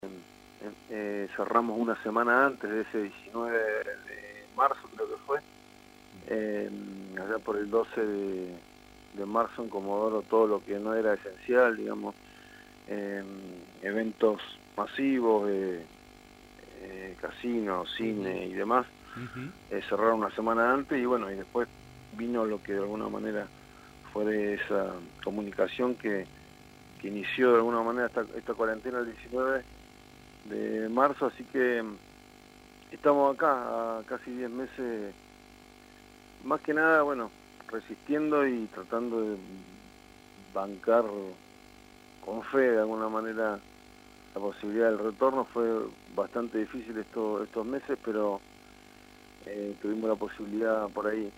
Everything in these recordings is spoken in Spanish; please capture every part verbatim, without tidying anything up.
Eh, cerramos una semana antes de ese diecinueve de marzo, creo que fue, eh, allá por el doce de, de marzo en Comodoro, todo lo que no era esencial, digamos, eh, eventos masivos, eh, eh, casinos, cine y demás, Uh-huh. eh, cerraron una semana antes y bueno, y después vino lo que de alguna manera fue de esa comunicación que, que inició de alguna manera esta, esta cuarentena el diecinueve de marzo, así que estamos acá a casi diez meses, más que nada, bueno, resistiendo y tratando de bancar con fe de alguna manera la posibilidad del retorno. Fue bastante difícil esto, estos meses, pero eh, tuvimos la posibilidad por ahí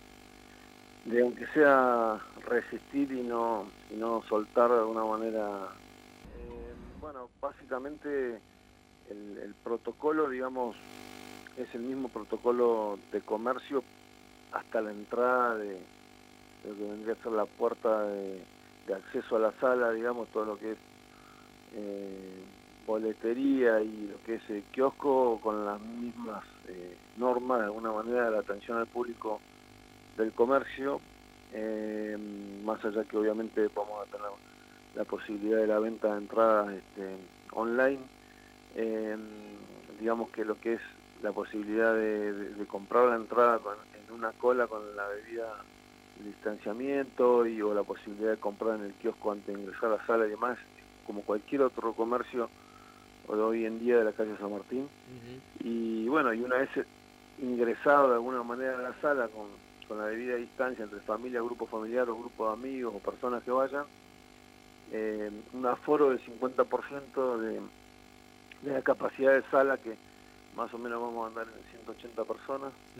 de, aunque sea, resistir y no, y no soltar de alguna manera. Eh, bueno, básicamente el, el protocolo, digamos, es el mismo protocolo de comercio hasta la entrada de, de lo que vendría a ser la puerta de, de acceso a la sala, digamos, todo lo que es eh, boletería y lo que es el kiosco, con las mismas eh, normas de alguna manera de la atención al público del comercio, eh, más allá que obviamente vamos a tener la posibilidad de la venta de entradas este, online, eh, digamos que lo que es la posibilidad de, de, de comprar la entrada con, en una cola con la debida distanciamiento y o la posibilidad de comprar en el kiosco antes de ingresar a la sala y demás, como cualquier otro comercio de hoy en día de la calle San Martín. Uh-huh. Y bueno, y una vez ingresado de alguna manera a la sala con, con la debida distancia entre familia, grupo familiar o grupo de amigos o personas que vayan, eh, un aforo del cincuenta por ciento de, de la capacidad de sala, que más o menos vamos a andar en ciento ochenta personas,